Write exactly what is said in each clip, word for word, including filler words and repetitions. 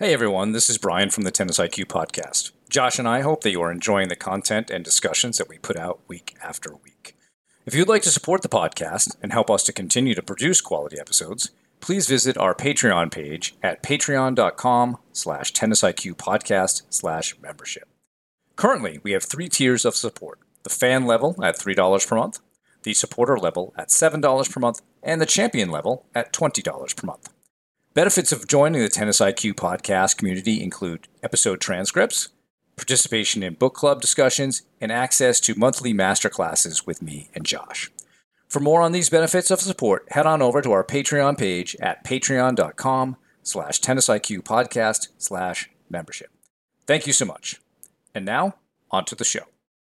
Hey everyone, this is Brian from the Tennis I Q podcast. Josh and I hope that you are enjoying the content and discussions that we put out week after week. If you'd like to support the podcast and help us to continue to produce quality episodes, please visit our Patreon page at patreon.com slash tennisiqpodcast slash membership. Currently, we have three tiers of support. The fan level at three dollars per month, the supporter level at seven dollars per month, and the champion level at twenty dollars per month. Benefits of joining the Tennis I Q podcast community include episode transcripts, participation in book club discussions, and access to monthly masterclasses with me and Josh. For more on these benefits of support, head on over to our Patreon page at patreon.com slash tennisiqpodcast slash membership. Thank you so much. And now, on to the show.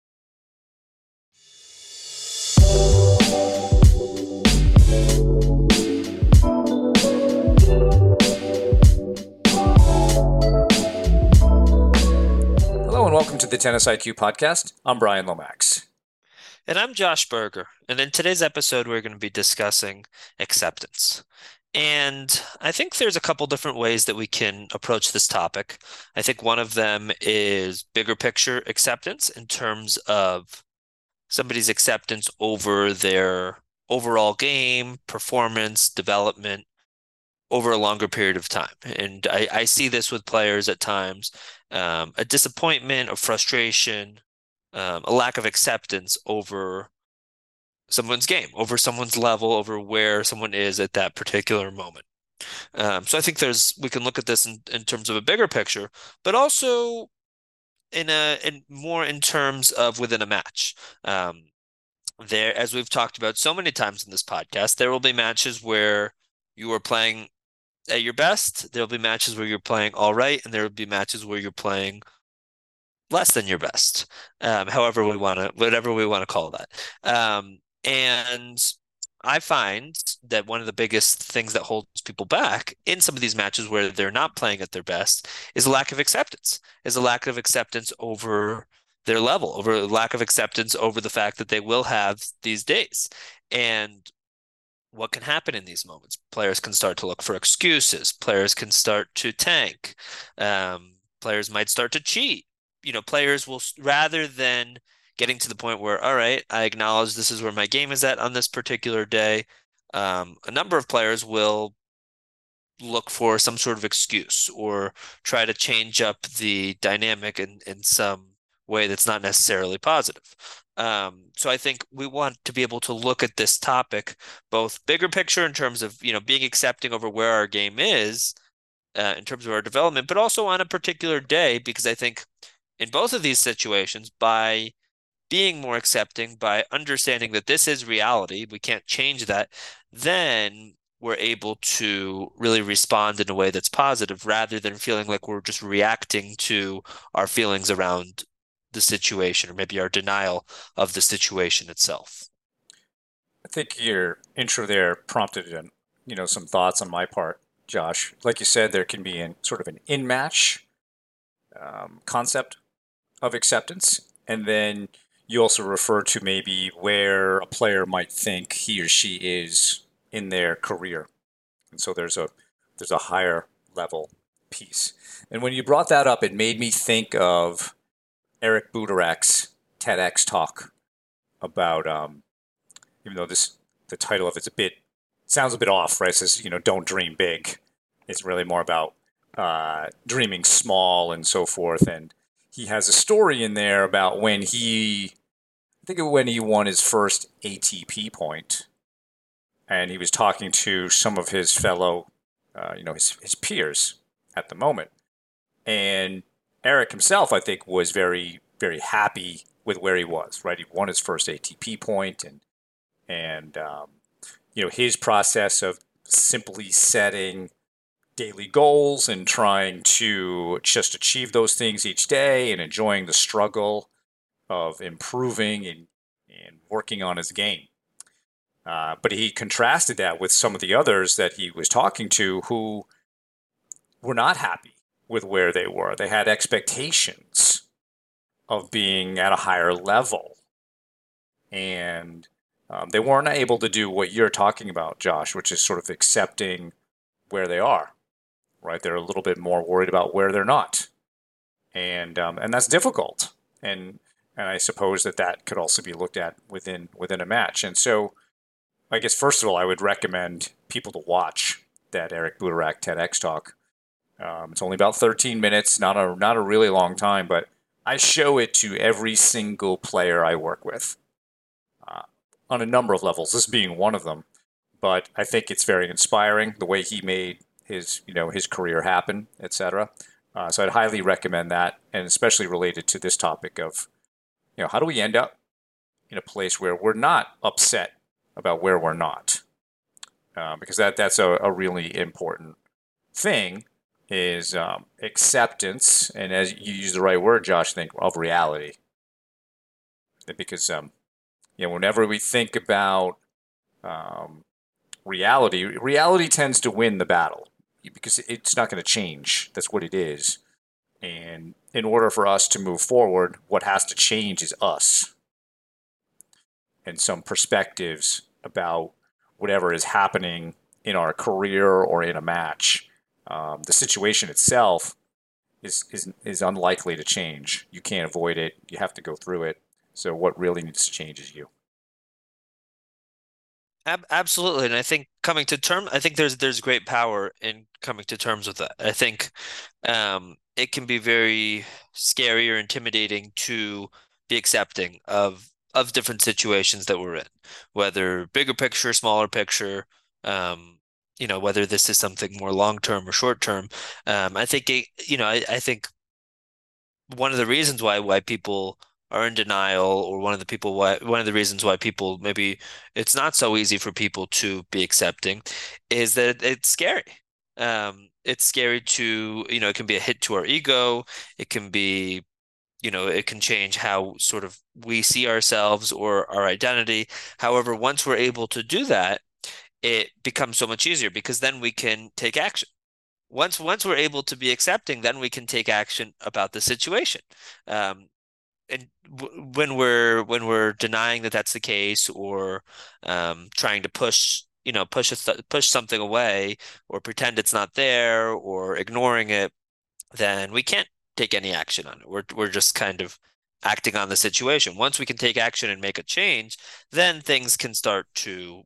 Hello and welcome to the Tennis I Q podcast. I'm Brian Lomax. And I'm Josh Berger. And in today's episode, we're going to be discussing acceptance. And I think there's a couple different ways that we can approach this topic. I think one of them is bigger picture acceptance in terms of somebody's acceptance over their overall game, performance, development over a longer period of time. And I, I see this with players at times, um, a disappointment, a frustration, um, a lack of acceptance over someone's game, over someone's level, over where someone is at that particular moment. Um, so I think there's we can look at this in, in terms of a bigger picture, but also in a in more in terms of within a match. Um, there, as we've talked about so many times in this podcast, there will be matches where you are playing at your best. There'll be matches where you're playing all right, and there will be matches where you're playing less than your best. Um, however we want to, whatever we want to call that. Um, and I find that one of the biggest things that holds people back in some of these matches where they're not playing at their best is a lack of acceptance, is a lack of acceptance over their level, over a lack of acceptance over the fact that they will have these days. And what can happen in these moments? Players can start to look for excuses. Players can start to tank. Um, players might start to cheat. You know, players will, rather than getting to the point where, all right, I acknowledge this is where my game is at on this particular day, um, a number of players will look for some sort of excuse or try to change up the dynamic in, in some way that's not necessarily positive. Um, so I think we want to be able to look at this topic, both bigger picture in terms of, you know, being accepting over where our game is, uh, in terms of our development, but also on a particular day, because I think in both of these situations, by being more accepting, by understanding that this is reality, we can't change that, then we're able to really respond in a way that's positive rather than feeling like we're just reacting to our feelings around the situation or maybe our denial of the situation itself. I think your intro there prompted, you know, some thoughts on my part, Josh. Like you said, there can be an, sort of an in-match um, concept of acceptance, and then you also refer to maybe where a player might think he or she is in their career, and so there's a there's a higher level piece. And when you brought that up, it made me think of Eric Buderak's TEDx talk about, um, even though this the title of it's a bit sounds a bit off, right? It says, you know, don't dream big. It's really more about uh, dreaming small and so forth. And he has a story in there about when he, I think when he won his first A T P point, and he was talking to some of his fellow, uh, you know, his his peers at the moment, and Eric himself, I think, was very, very happy with where he was, right? He won his first A T P point, and, and um, you know, his process of simply setting daily goals and trying to just achieve those things each day and enjoying the struggle of improving and, and working on his game. Uh, but he contrasted that with some of the others that he was talking to who were not happy with where they were. They had expectations of being at a higher level. And um, they weren't able to do what you're talking about, Josh, which is sort of accepting where they are. right? They're a little bit more worried about where they're not, and um, and that's difficult. And and I suppose that that could also be looked at within within a match. And so, I guess first of all, I would recommend people to watch that Eric Butorak TEDx talk. Um, it's only about thirteen minutes, not a not a really long time, but I show it to every single player I work with uh, on a number of levels. This being one of them, but I think it's very inspiring the way he made his you know his career happen, et cetera. Uh, so I'd highly recommend that, and especially related to this topic of you know how do we end up in a place where we're not upset about where we're not, uh, because that that's a, a really important thing is um, acceptance, and as you use the right word, Josh, I think of reality, because um, you know whenever we think about um, reality, reality tends to win the battle because it's not going to change. That's what it is. And in order for us to move forward, what has to change is us and some perspectives about whatever is happening in our career or in a match. Um, the situation itself is, is is unlikely to change. You can't avoid it. You have to go through it. So what really needs to change is you. Ab absolutely. And I think coming to term, I think there's there's great power in coming to terms with that. I think um, it can be very scary or intimidating to be accepting of of different situations that we're in, whether bigger picture, smaller picture, um, you know, whether this is something more long term or short term. Um, I think it, you know, I, I think one of the reasons why why people are in denial, or one of the people why one of the reasons why people maybe it's not so easy for people to be accepting is that it's scary. Um, it's scary to, you know, it can be a hit to our ego. It can be, you know, it can change how sort of we see ourselves or our identity. However, once we're able to do that, it becomes so much easier because then we can take action. Once once we're able to be accepting, then we can take action about the situation. Um, and w when we're when we're denying that that's the case, or um, trying to push, you know, push a th push something away, or pretend it's not there, or ignoring it, then we can't take any action on it. We're we're just kind of acting on the situation. Once we can take action and make a change, then things can start to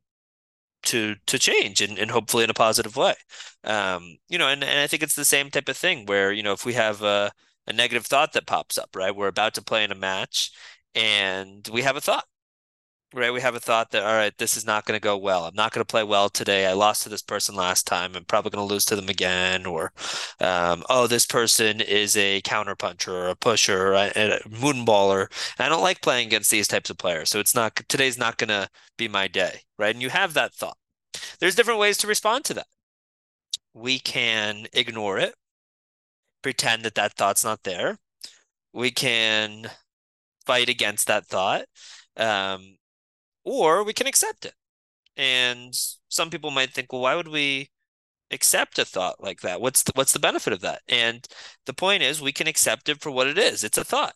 to to change, and, and hopefully in a positive way. Um, you know, and, and I think it's the same type of thing where, you know, if we have a, a negative thought that pops up, right? We're about to play in a match and we have a thought, right? We have a thought that, all right, this is not going to go well. I'm not going to play well today. I lost to this person last time. I'm probably going to lose to them again. Or, um, oh, this person is a counterpuncher or a pusher or a, a moonballer. I don't like playing against these types of players. So it's not, today's not going to be my day, right? And you have that thought. There's different ways to respond to that. We can ignore it, pretend that that thought's not there. We can fight against that thought, um, or we can accept it. And some people might think, well, why would we accept a thought like that? What's the, what's the benefit of that? And the point is, we can accept it for what it is. It's a thought.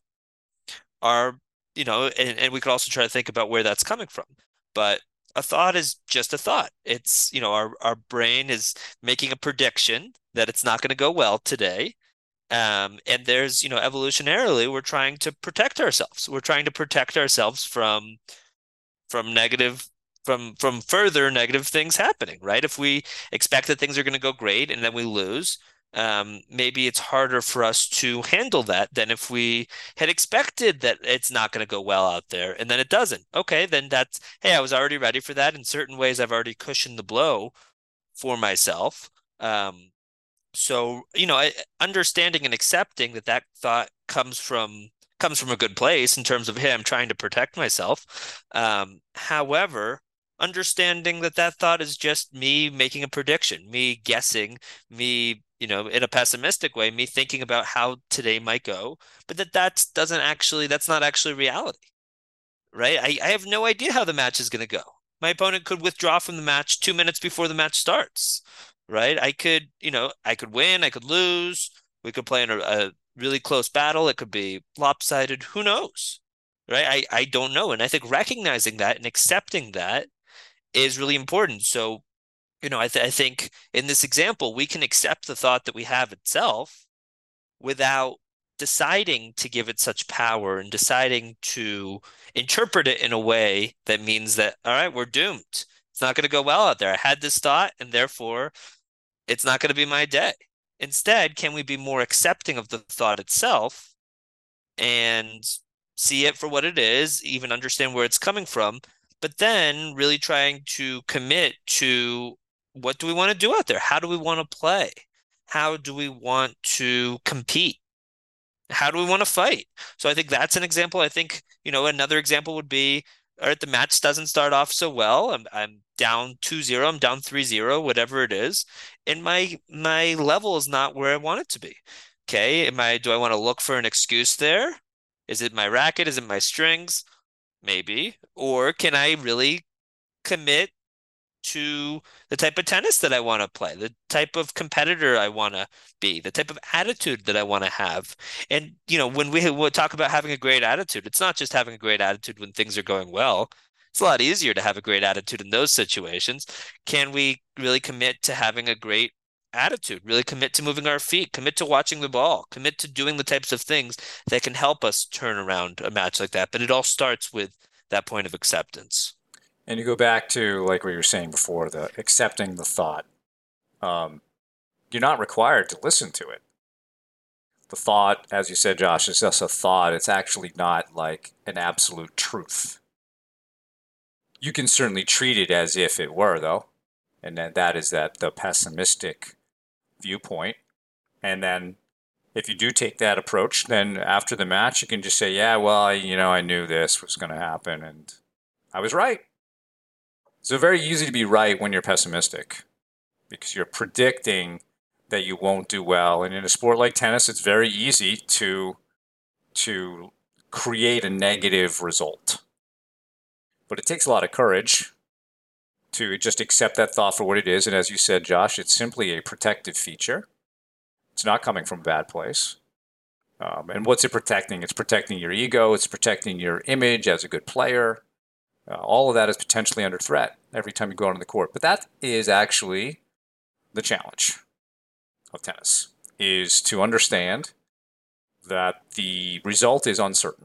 Our, you know, and, and we could also try to think about where that's coming from. But a thought is just a thought. It's, you know, our, our brain is making a prediction that it's not going to go well today. Um, and there's, you know, evolutionarily, we're trying to protect ourselves. We're trying to protect ourselves from from negative from from further negative things happening, right? If we expect that things are going to go great and then we lose, um, maybe it's harder for us to handle that than if we had expected that it's not going to go well out there and then it doesn't. Okay, then that's, hey, I was already ready for that. In certain ways, I've already cushioned the blow for myself. Um, so, you know, I, understanding and accepting that that thought comes from comes from a good place in terms of, hey, I'm trying to protect myself. Um, however, understanding that that thought is just me making a prediction, me guessing, me, you know, in a pessimistic way, me thinking about how today might go, but that that doesn't actually, that's not actually reality, right? I, I have no idea how the match is going to go. My opponent could withdraw from the match two minutes before the match starts, right? I could, you know, I could win, I could lose. We could play in a, a really close battle. It could be lopsided. Who knows, right? I, I don't know. And I think recognizing that and accepting that is really important. So You know, I, th I think in this example, we can accept the thought that we have itself without deciding to give it such power and deciding to interpret it in a way that means that, all right, we're doomed. It's not going to go well out there. I had this thought, and therefore it's not going to be my day. Instead, can we be more accepting of the thought itself and see it for what it is, even understand where it's coming from, but then really trying to commit to what do we want to do out there? How do we want to play? How do we want to compete? How do we want to fight? So I think that's an example. I think, you know, another example would be, all right, the match doesn't start off so well. I'm I'm down two zero, I'm down three zero, whatever it is. And my my level is not where I want it to be. Okay, am I do I want to look for an excuse there? Is it my racket? Is it my strings? Maybe. Or can I really commit to the type of tennis that I want to play, the type of competitor I want to be, the type of attitude that I want to have. And, you know, when we we talk about having a great attitude, it's not just having a great attitude when things are going well. It's a lot easier to have a great attitude in those situations. Can we really commit to having a great attitude, really commit to moving our feet, commit to watching the ball, commit to doing the types of things that can help us turn around a match like that? But it all starts with that point of acceptance. And you go back to like what you were saying before, the accepting the thought. Um, you're not required to listen to it. The thought, as you said, Josh, is just a thought. It's actually not like an absolute truth. You can certainly treat it as if it were, though, and then that is that the pessimistic viewpoint. And then if you do take that approach, then after the match, you can just say, yeah, well, I, you know, I knew this was going to happen and I was right. So very easy to be right when you're pessimistic because you're predicting that you won't do well. And in a sport like tennis, it's very easy to to create a negative result. But it takes a lot of courage to just accept that thought for what it is. And as you said, Josh, it's simply a protective feature. It's not coming from a bad place. Um, and what's it protecting? It's protecting your ego. It's protecting your image as a good player. Uh, all of that is potentially under threat every time you go out on the court. But that is actually the challenge of tennis, is to understand that the result is uncertain.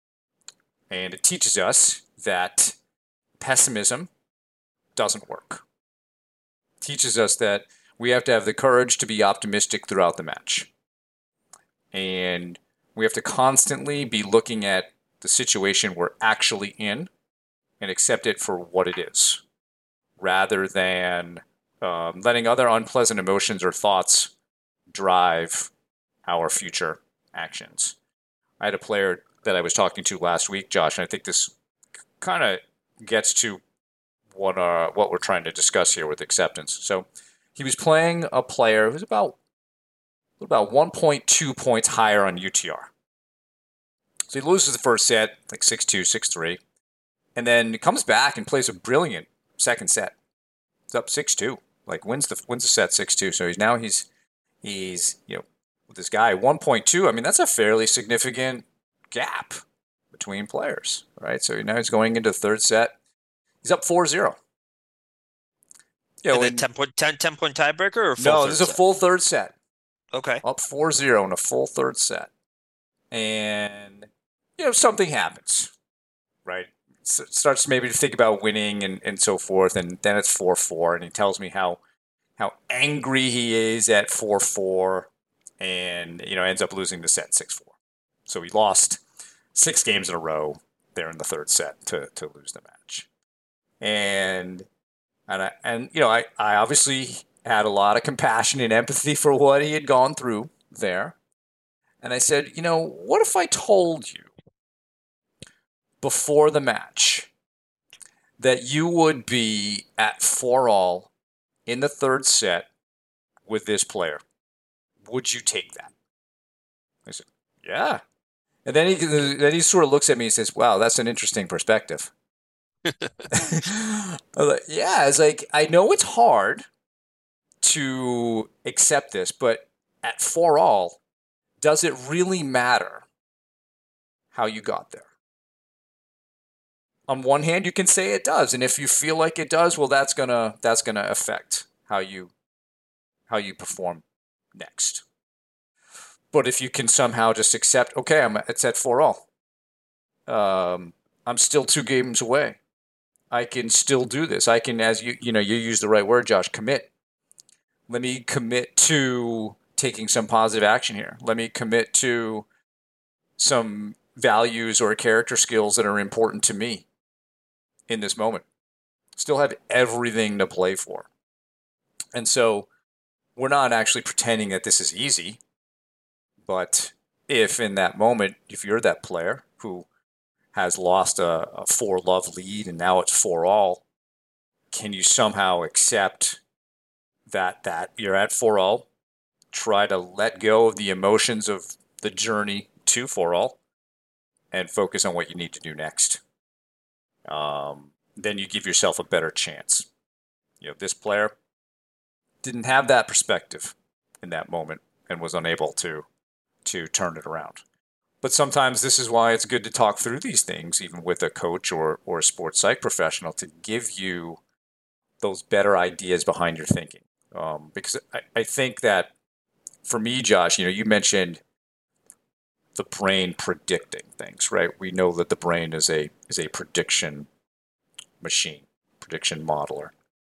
And it teaches us that pessimism doesn't work. It teaches us that we have to have the courage to be optimistic throughout the match. And we have to constantly be looking at the situation we're actually in and accept it for what it is, rather than um, letting other unpleasant emotions or thoughts drive our future actions. I had a player that I was talking to last week, Josh, and I think this kind of gets to what uh, what we're trying to discuss here with acceptance. So he was playing a player who's about about one point two points higher on U T R. So he loses the first set, like six two, six three, and then comes back and plays a brilliant second set. It's up six two, like wins the wins the set six two. So he's now he's he's you know with this guy one point two. I mean that's a fairly significant gap between players, right? So now he's going into the third set. He's up four zero. You know, And then and ten point, ten, ten point tiebreaker or full no, third this is a set? full third set. Okay. Up four zero in a full third set. And, you know, something happens, right? S- starts maybe to think about winning and, and so forth. And then it's four four. And he tells me how, how angry he is at four four and, you know, ends up losing the set six four. So he lost six games in a row there in the third set to, to lose the match. And, and, I, and you know, I, I obviously had a lot of compassion and empathy for what he had gone through there. And I said, you know, what if I told you before the match that you would be at four all in the third set with this player? Would you take that? I said, yeah. And then he then he sort of looks at me and says, wow, that's an interesting perspective. I was like, yeah, it's like, I know it's hard to accept this, but at four all, does it really matter how you got there? on one hand, you can say it does, and if you feel like it does, well, that's gonna that's gonna affect how you how you perform next. But if you can somehow just accept, okay, I'm it's at four all. Um, I'm still two games away. I can still do this. I can, as you you know, you use the right word, Josh. Commit. Let me commit to taking some positive action here. Let me commit to some values or character skills that are important to me in this moment. Still have everything to play for. And so we're not actually pretending that this is easy, but if in that moment, if you're that player who has lost a, a four love lead and now it's four all, can you somehow accept that that you're at four all, try to let go of the emotions of the journey to four all, and focus on what you need to do next? Um, then you give yourself a better chance. You know, this player didn't have that perspective in that moment and was unable to to turn it around. But sometimes this is why it's good to talk through these things, even with a coach or or a sports psych professional, to give you those better ideas behind your thinking. Um, because I, I think that for me, Josh, you know, you mentioned the brain predicting things, right? We know that the brain is a is a prediction machine, prediction modeler.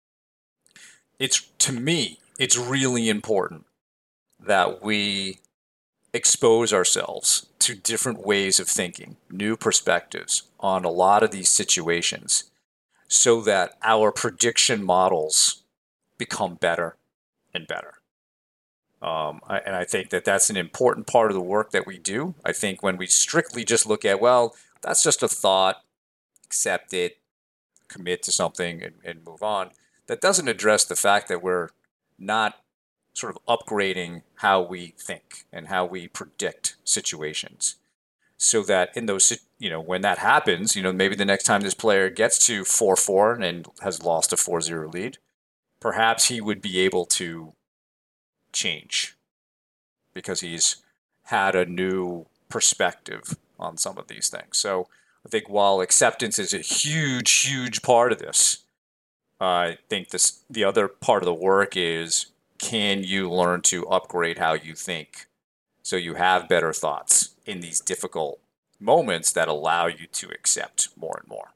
It's to me, it's really important that we expose ourselves to different ways of thinking, new perspectives on a lot of these situations, so that our prediction models become better and better. Um, I, and I think that that's an important part of the work that we do. I think when we strictly just look at, well, that's just a thought, accept it, commit to something, and, and move on, that doesn't address the fact that we're not sort of upgrading how we think and how we predict situations. So that in those, you know, when that happens, you know, maybe the next time this player gets to four four and has lost a four zero lead, perhaps he would be able to change because he's had a new perspective on some of these things. So I think while acceptance is a huge, huge part of this, I think this the other part of the work is, can you learn to upgrade how you think so you have better thoughts in these difficult moments that allow you to accept more and more?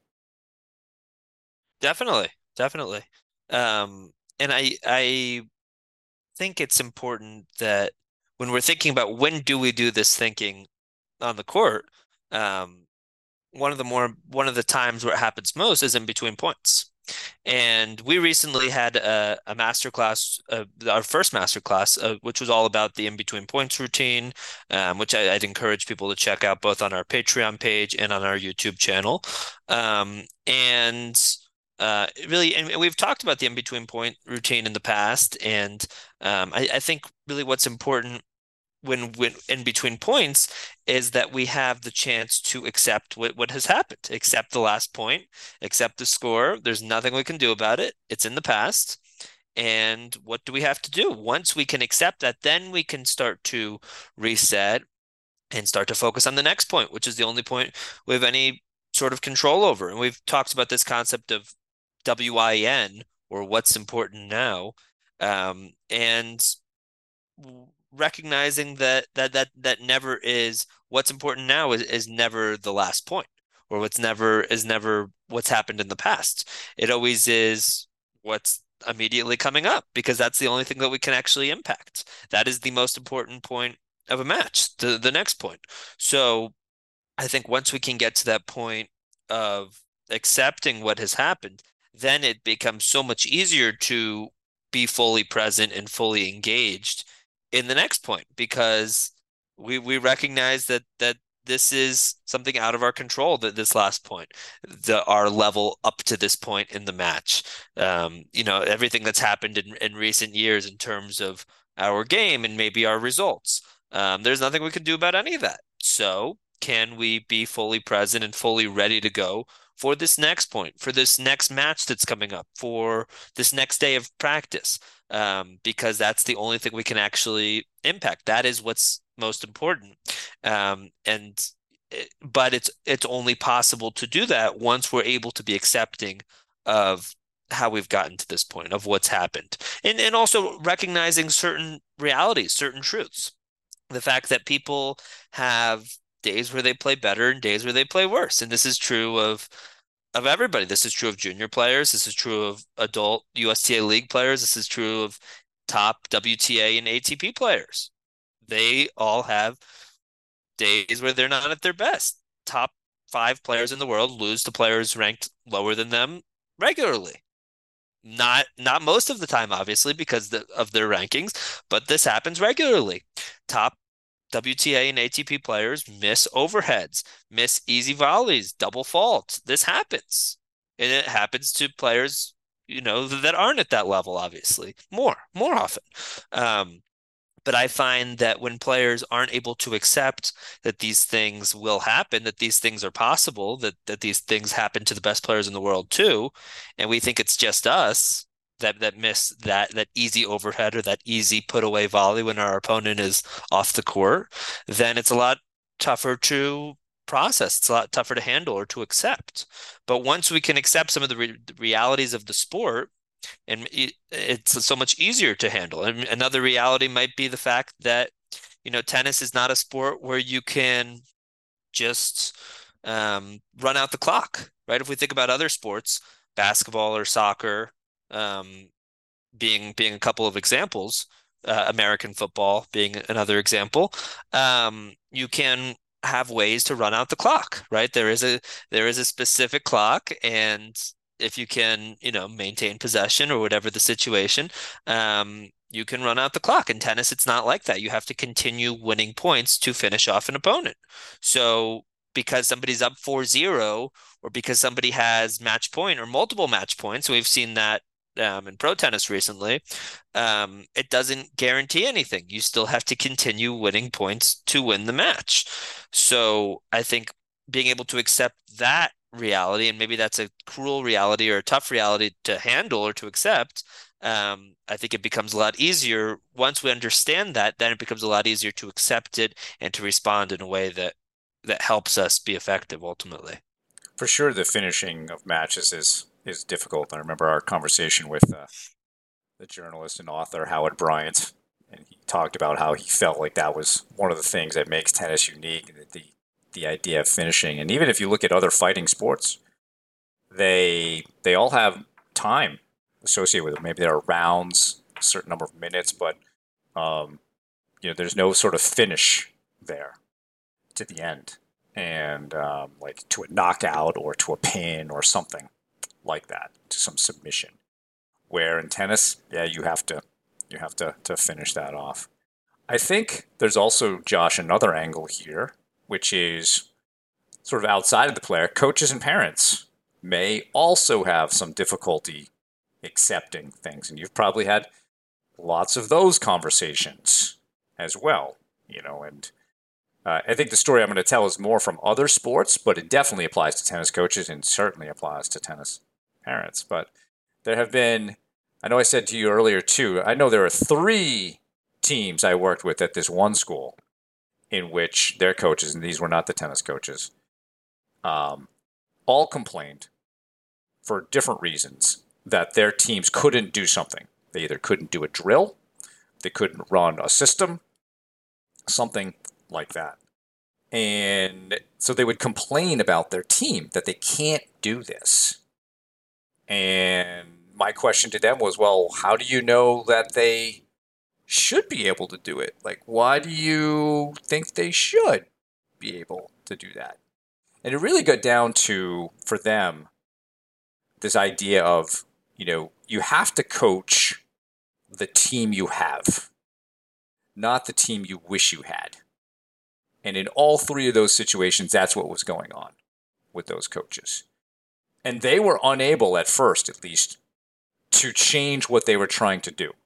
Definitely, definitely. Um, and I I think it's important that when we're thinking about when do we do this thinking on the court, um, one of the more one of the times where it happens most is in between points. And we recently had a, a master class, uh, our first master class, uh, which was all about the in-between points routine, um, which I, I'd encourage people to check out both on our Patreon page and on our YouTube channel. Um, and uh, really, and we've talked about the in-between point routine in the past, and um, I, I think really what's important when when in between points is that we have the chance to accept what, what has happened, accept the last point, accept the score. There's nothing we can do about it. It's in the past. And what do we have to do? Once we can accept that, then we can start to reset and start to focus on the next point, which is the only point we have any sort of control over. And we've talked about this concept of W I N, or what's important now. Um, and recognizing that that that that never is what's important now is, is never the last point, or what's never is never what's happened in the past. It always is what's immediately coming up, because that's the only thing that we can actually impact. That is the most important point of a match, the the next point. So I think once we can get to that point of accepting what has happened, then it becomes so much easier to be fully present and fully engaged in the next point, because we we recognize that that this is something out of our control, that this last point, the our level up to this point in the match, um, you know, everything that's happened in, in recent years in terms of our game and maybe our results. Um, there's nothing we can do about any of that. So can we be fully present and fully ready to go for this next point, for this next match that's coming up, for this next day of practice? Um, because that's the only thing we can actually impact. That is what's most important. Um, and but it's it's only possible to do that once we're able to be accepting of how we've gotten to this point, of what's happened. And and also recognizing certain realities, certain truths. The fact that people have days where they play better and days where they play worse. And this is true of of everybody. This is true of junior players. This is true of adult U S T A League players. This is true of top W T A and A T P players. They all have days where they're not at their best. Top five players in the world lose to players ranked lower than them regularly. Not not most of the time, obviously, because the, of their rankings, but this happens regularly. Top W T A and A T P players miss overheads, miss easy volleys, double faults. This happens. And it happens to players, you know, that aren't at that level, obviously, more, more often. Um, but I find that when players aren't able to accept that these things will happen, that these things are possible, that that these things happen to the best players in the world too, and we think it's just us that that miss that that easy overhead or that easy put away volley when our opponent is off the court, then it's a lot tougher to process. It's a lot tougher to handle or to accept. But once we can accept some of the, re- the realities of the sport, and it's so much easier to handle. And another reality might be the fact that, you know, tennis is not a sport where you can just um, run out the clock, right? If we think about other sports, basketball or soccer, um, being being a couple of examples, uh, American football being another example, um, you can have ways to run out the clock, right? There is a there is a specific clock, and if you can, you know, maintain possession or whatever the situation, um, you can run out the clock. In tennis, it's not like that. You have to continue winning points to finish off an opponent. So because somebody's up four zero, or because somebody has match point or multiple match points, we've seen that um, in pro tennis recently, um, it doesn't guarantee anything. You still have to continue winning points to win the match. So I think being able to accept that reality, and maybe that's a cruel reality or a tough reality to handle or to accept, um, I think it becomes a lot easier once we understand that. Then it becomes a lot easier to accept it and to respond in a way that that helps us be effective ultimately. For sure, the finishing of matches is is difficult. I remember our conversation with uh, the journalist and author Howard Bryant, and he talked about how he felt like that was one of the things that makes tennis unique, the the idea of finishing. And even if you look at other fighting sports, they they all have time associated with it. Maybe there are rounds, a certain number of minutes, but um, you know, there's no sort of finish there to the end, and um, like to a knockout or to a pin or something like that, to some submission. Where in tennis, yeah, you have to you have to to finish that off. I think there's also, Josh, another angle here, which is sort of outside of the player. Coaches and parents may also have some difficulty accepting things, and you've probably had lots of those conversations as well, you know. And uh, I think the story I'm going to tell is more from other sports, but it definitely applies to tennis coaches and certainly applies to tennis parents. But there have been, I know I said to you earlier too, I know there are three teams I worked with at this one school in which their coaches, and these were not the tennis coaches, um, all complained for different reasons that their teams couldn't do something. They either couldn't do a drill, they couldn't run a system, something like that. And so they would complain about their team that they can't do this. And my question to them was, well, how do you know that they should be able to do it? Like, why do you think they should be able to do that? And it really got down to, for them, this idea of, you know, you have to coach the team you have, not the team you wish you had. And in all three of those situations, that's what was going on with those coaches. And they were unable, at first at least, to change what they were trying to do.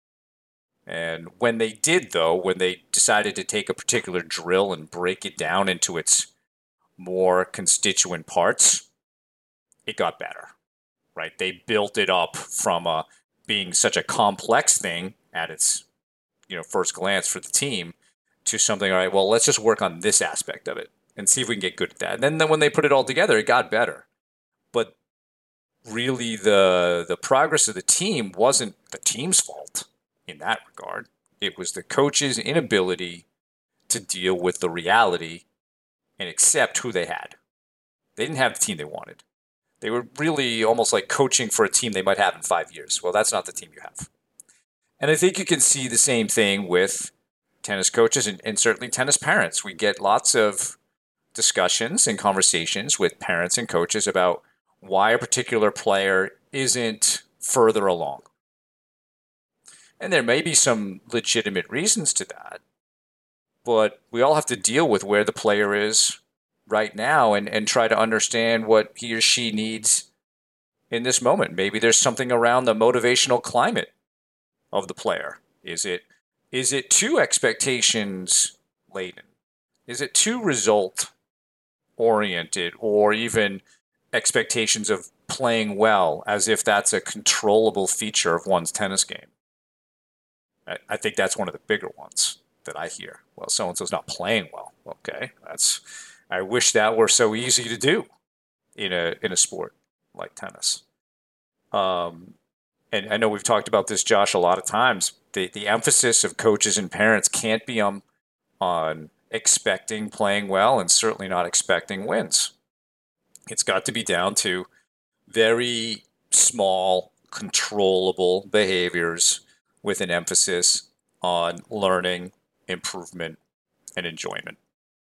And when they did, though, when they decided to take a particular drill and break it down into its more constituent parts, it got better, right? They built it up from a, being such a complex thing at its, you know, first glance for the team to something, all right, well, let's just work on this aspect of it. and see if we can get good at that. And then, then when they put it all together, it got better. But really, the the progress of the team wasn't the team's fault in that regard. It was the coach's inability to deal with the reality and accept who they had. They didn't have the team they wanted. They were really almost like coaching for a team they might have in five years. Well, that's not the team you have. And I think you can see the same thing with tennis coaches and, and certainly tennis parents. We get lots of discussions and conversations with parents and coaches about why a particular player isn't further along. And there may be some legitimate reasons to that, but we all have to deal with where the player is right now and, and try to understand what he or she needs in this moment. Maybe there's something around the motivational climate of the player. Is it is it too expectations laden? Is it too result oriented, or even expectations of playing well as if that's a controllable feature of one's tennis game? I, I think that's one of the bigger ones that I hear. Well, so and so's not playing well. Okay, that's I wish that were so easy to do in a in a sport like tennis. Um, and I know we've talked about this, Josh, a lot of times. The the emphasis of coaches and parents can't be on on expecting playing well and certainly not expecting wins. It's got to be down to very small, controllable behaviors with an emphasis on learning, improvement, and enjoyment.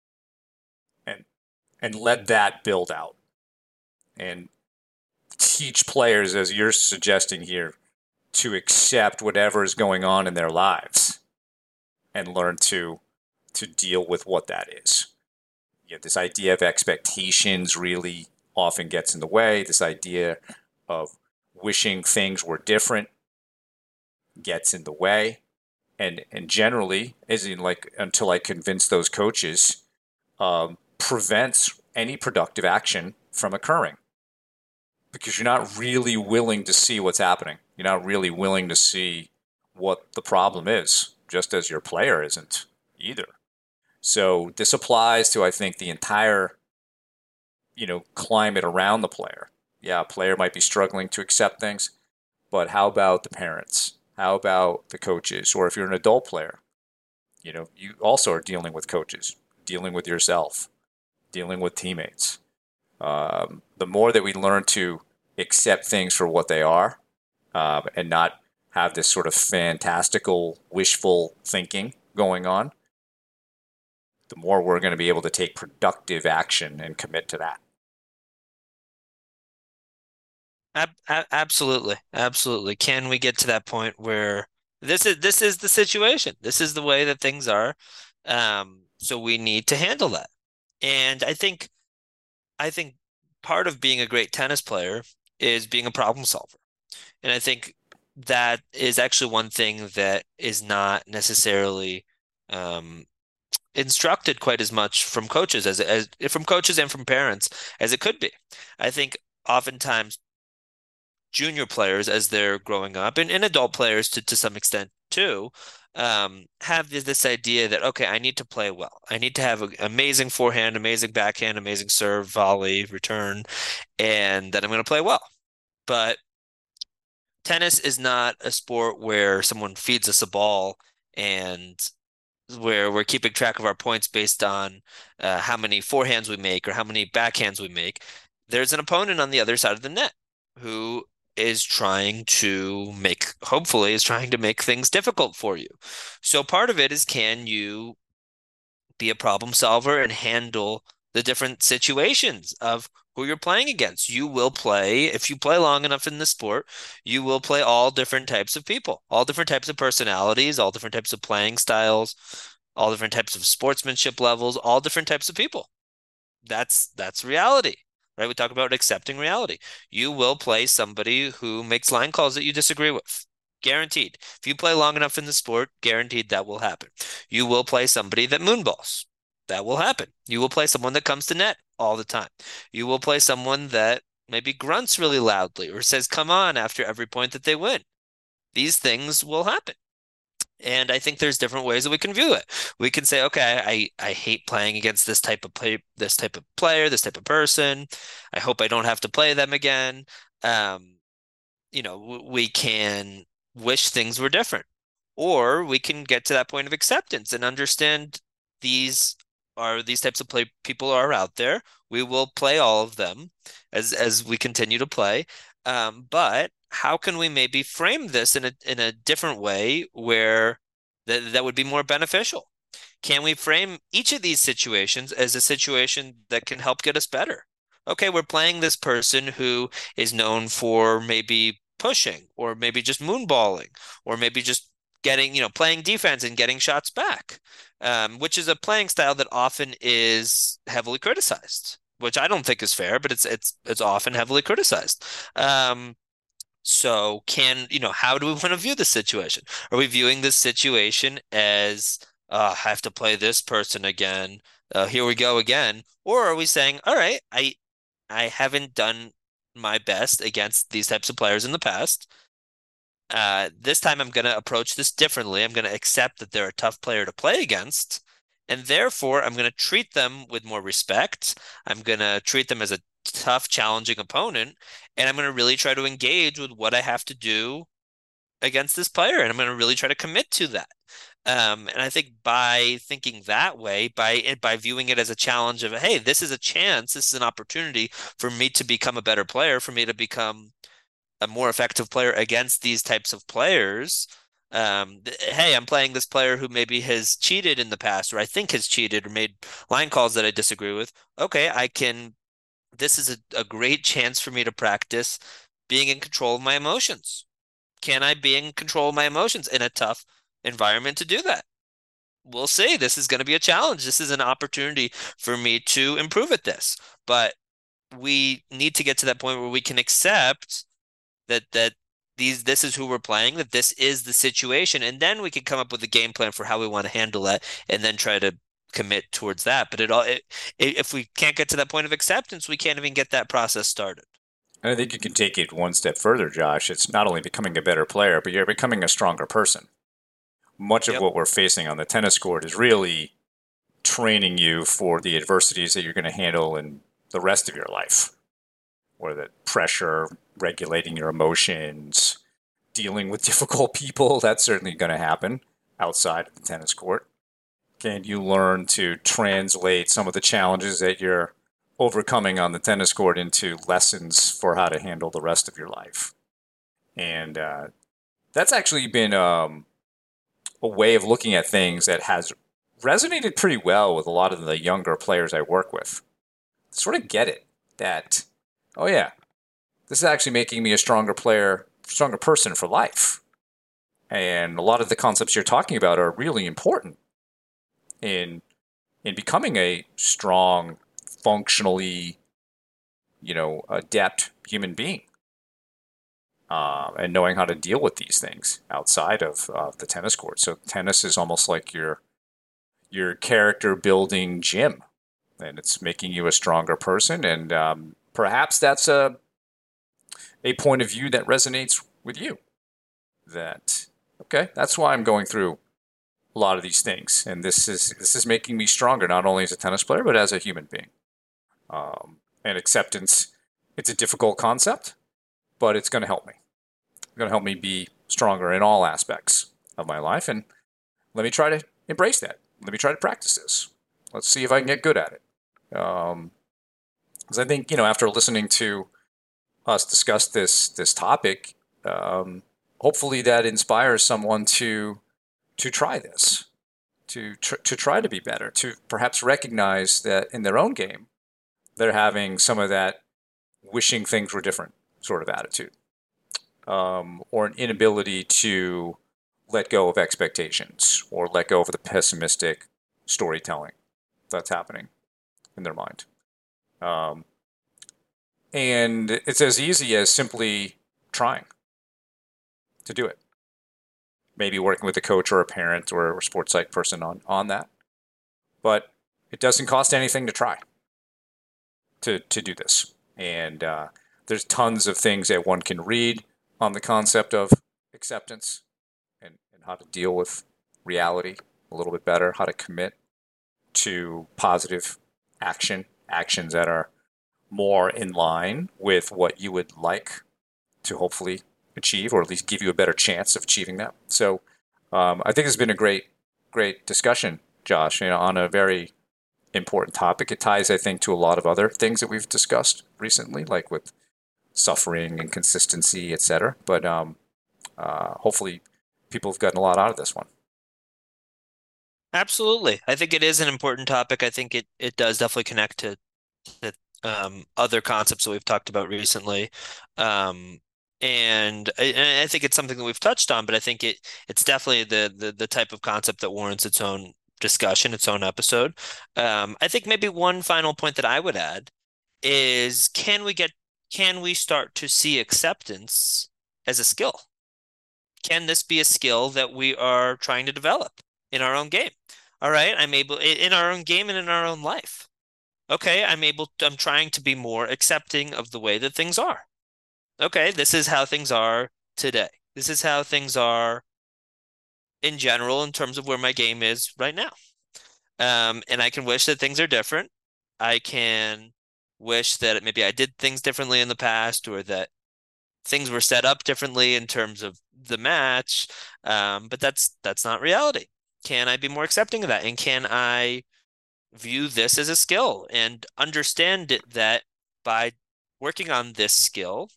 And and let that build out. And teach players, as you're suggesting here, to accept whatever is going on in their lives and learn to to deal with what that is. You know, this idea of expectations really often gets in the way. This idea of wishing things were different gets in the way. And and generally, as in like until I convince those coaches, um, prevents any productive action from occurring. Because you're not really willing to see what's happening. You're not really willing to see what the problem is, just as your player isn't either. So this applies to, I think, the entire, you know, climate around the player. Yeah, a player might be struggling to accept things, but how about the parents? How about the coaches? Or if you're an adult player, you know, you also are dealing with coaches, dealing with yourself, dealing with teammates. Um, the more that we learn to accept things for what they are, um, and not have this sort of fantastical, wishful thinking going on, the more we're going to be able to take productive action and commit to that. Ab a- absolutely. Absolutely. Can we get to that point where this is this is the situation? This is the way that things are. Um, so we need to handle that. And I think I think part of being a great tennis player is being a problem solver. And I think that is actually one thing that is not necessarily um, instructed quite as much from coaches as, as from coaches and from parents as it could be. I think oftentimes junior players as they're growing up, and, and adult players to, to some extent too, um, have this, this idea that, okay, I need to play well. I need to have an amazing forehand, amazing backhand, amazing serve, volley, return, and that I'm going to play well. But tennis is not a sport where someone feeds us a ball and where we're keeping track of our points based on uh, how many forehands we make or how many backhands we make. There's an opponent on the other side of the net who is trying to make, hopefully, is trying to make things difficult for you. So part of it is, can you be a problem solver and handle the different situations of who you're playing against? You will play, if you play long enough in the sport, you will play all different types of people, all different types of personalities, all different types of playing styles, all different types of sportsmanship levels, all different types of people. That's that's reality, right? We talk about accepting reality. You will play somebody who makes line calls that you disagree with. Guaranteed. If you play long enough in the sport, guaranteed that will happen. You will play somebody that moonballs. That will happen. You will play someone that comes to net all the time. You will play someone that maybe grunts really loudly or says, come on, after every point that they win. These things will happen. And I think there's different ways that we can view it. We can say, okay, I, I hate playing against this type of play, this type of player, this type of person. I hope I don't have to play them again. Um, you know, w- we can wish things were different, or we can get to that point of acceptance and understand these are these types of play people are out there. We will play all of them as as we continue to play. Um, but how can we maybe frame this in a in a different way where that that would be more beneficial? Can we frame each of these situations as a situation that can help get us better? Okay, we're playing this person who is known for maybe pushing or maybe just moonballing or maybe just getting, you know, playing defense and getting shots back, um, which is a playing style that often is heavily criticized, which I don't think is fair, but it's it's it's often heavily criticized. Um, so can, you know, how do we want to view the situation? Are we viewing this situation as uh, I have to play this person again? Uh, here we go again. Or are we saying, all right, I I haven't done my best against these types of players in the past. Uh, this time I'm going to approach this differently. I'm going to accept that they're a tough player to play against, and therefore I'm going to treat them with more respect. I'm going to treat them as a tough, challenging opponent, and I'm going to really try to engage with what I have to do against this player, and I'm going to really try to commit to that. Um, and I think by thinking that way, by by viewing it as a challenge of, hey, this is a chance, this is an opportunity for me to become a better player, for me to become a more effective player against these types of players. Um, hey, I'm playing this player who maybe has cheated in the past, or I think has cheated or made line calls that I disagree with. Okay, I can. This is a, a great chance for me to practice being in control of my emotions. Can I be in control of my emotions in a tough environment to do that? We'll see. This is going to be a challenge. This is an opportunity for me to improve at this. But we need to get to that point where we can accept that that these this is who we're playing, that this is the situation, and then we can come up with a game plan for how we want to handle it, and then try to commit towards that. But it all it, if we can't get to that point of acceptance, we can't even get that process started. And I think you can take it one step further, Josh. It's not only becoming a better player, but you're becoming a stronger person. Much of Yep. what we're facing on the tennis court is really training you for the adversities that you're going to handle in the rest of your life, or the pressure, regulating your emotions, dealing with difficult people. That's certainly going to happen outside of the tennis court. Can you learn to translate some of the challenges that you're overcoming on the tennis court into lessons for how to handle the rest of your life? And uh, that's actually been um, a way of looking at things that has resonated pretty well with a lot of the younger players I work with. Sort of get it that, oh yeah, this is actually making me a stronger player, stronger person for life. And a lot of the concepts you're talking about are really important in in becoming a strong, functionally, you know, adept human being, uh, and knowing how to deal with these things outside of uh, the tennis court. So tennis is almost like your your character building gym, and it's making you a stronger person. And um, perhaps that's a a point of view that resonates with you. That okay, that's why I'm going through a lot of these things, and this is this is making me stronger, not only as a tennis player but as a human being. Um, and acceptance, it's a difficult concept, but it's going to help me. It's going to help me be stronger in all aspects of my life, and let me try to embrace that. Let me try to practice this. Let's see if I can get good at it. Um, because I think, you know, after listening to us discuss this this topic, um, hopefully that inspires someone to to try this, to tr- to try to be better, to perhaps recognize that in their own game they're having some of that wishing things were different sort of attitude, um, or an inability to let go of expectations or let go of the pessimistic storytelling that's happening in their mind. Um, and it's as easy as simply trying to do it. Maybe working with a coach or a parent or a sports psych person on, on that. But it doesn't cost anything to try to, to do this. And uh, there's tons of things that one can read on the concept of acceptance and, and how to deal with reality a little bit better, how to commit to positive action, actions that are more in line with what you would like to hopefully achieve, or at least give you a better chance of achieving that. So um, I think it's been a great, great discussion, Josh, you know, on a very important topic. It ties, I think, to a lot of other things that we've discussed recently, like with suffering and consistency, et cetera. But um, uh, hopefully people have gotten a lot out of this one. Absolutely. I think it is an important topic. I think it it does definitely connect to the um, other concepts that we've talked about recently. Um, and I, and I think it's something that we've touched on, but I think it it's definitely the the the type of concept that warrants its own discussion, its own episode. Um, I think maybe one final point that I would add is can we get can we start to see acceptance as a skill? Can this be a skill that we are trying to develop in our own game? All right, I'm able in our own game and in our own life. Okay, I'm able to, I'm trying to be more accepting of the way that things are. Okay, this is how things are today. This is how things are in general in terms of where my game is right now. Um, and I can wish that things are different. I can wish that maybe I did things differently in the past, or that things were set up differently in terms of the match. Um, but that's that's not reality. Can I be more accepting of that? And can I view this as a skill and understand it, that by working on this skill,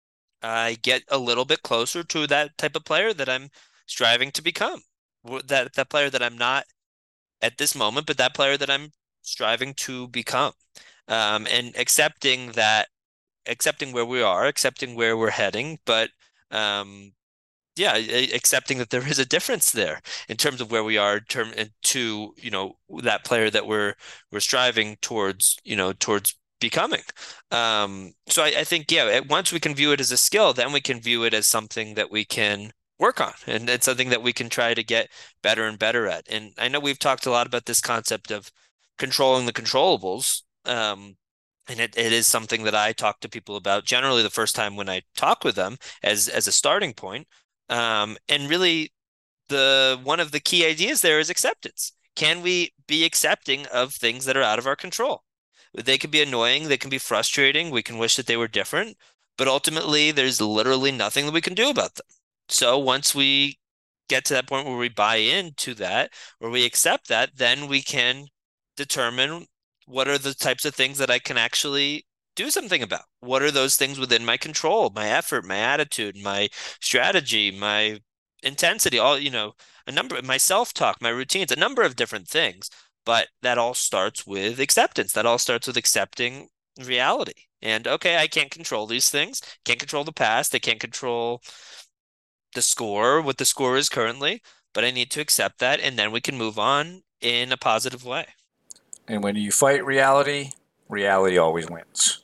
I get a little bit closer to that type of player that I'm striving to become. That that player that I'm not at this moment, but that player that I'm striving to become. Um, and accepting that, accepting where we are, accepting where we're heading, but um, yeah, accepting that there is a difference there in terms of where we are term to, you know, that player that we're we're striving towards, you know, towards becoming. Um, so I, I think, yeah, once we can view it as a skill, then we can view it as something that we can work on, and it's something that we can try to get better and better at. And I know we've talked a lot about this concept of controlling the controllables. Um, and it, it is something that I talk to people about generally the first time when I talk with them as as a starting point. Um, and really, the one of the key ideas there is acceptance. Can we be accepting of things that are out of our control? They can be annoying, they can be frustrating, we can wish that they were different, but ultimately, there's literally nothing that we can do about them. So once we get to that point where we buy into that, where we accept that, then we can determine what are the types of things that I can actually do something about. What are those things within my control, my effort, my attitude, my strategy, my intensity, all, you know, a number, my self-talk, my routines, a number of different things. But that all starts with acceptance. That all starts with accepting reality. And okay, I can't control these things. Can't control the past. I can't control the score, what the score is currently, but I need to accept that, and then we can move on in a positive way. And when you fight reality, reality always wins.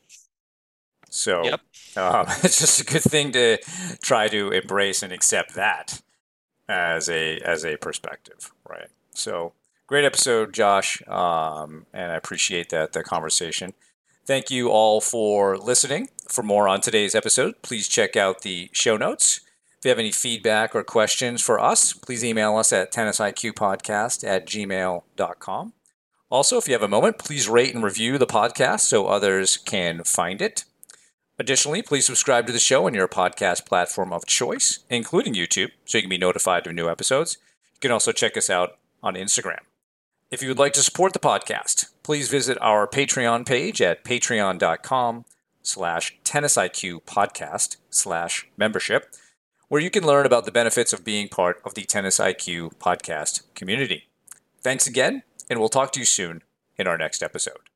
So Yep. um, it's just a good thing to try to embrace and accept that as a as a perspective, right? So great episode, Josh, um, and I appreciate that the conversation. Thank you all for listening. For more on today's episode, please check out the show notes. If you have any feedback or questions for us, please email us at tennisiqpodcast at gmail dot com. Also, if you have a moment, please rate and review the podcast so others can find it. Additionally, please subscribe to the show on your podcast platform of choice, including YouTube, so you can be notified of new episodes. You can also check us out on Instagram. If you would like to support the podcast, please visit our Patreon page at patreon.com slash tennisiqpodcast slash membership, where you can learn about the benefits of being part of the Tennis I Q podcast community. Thanks again, and we'll talk to you soon in our next episode.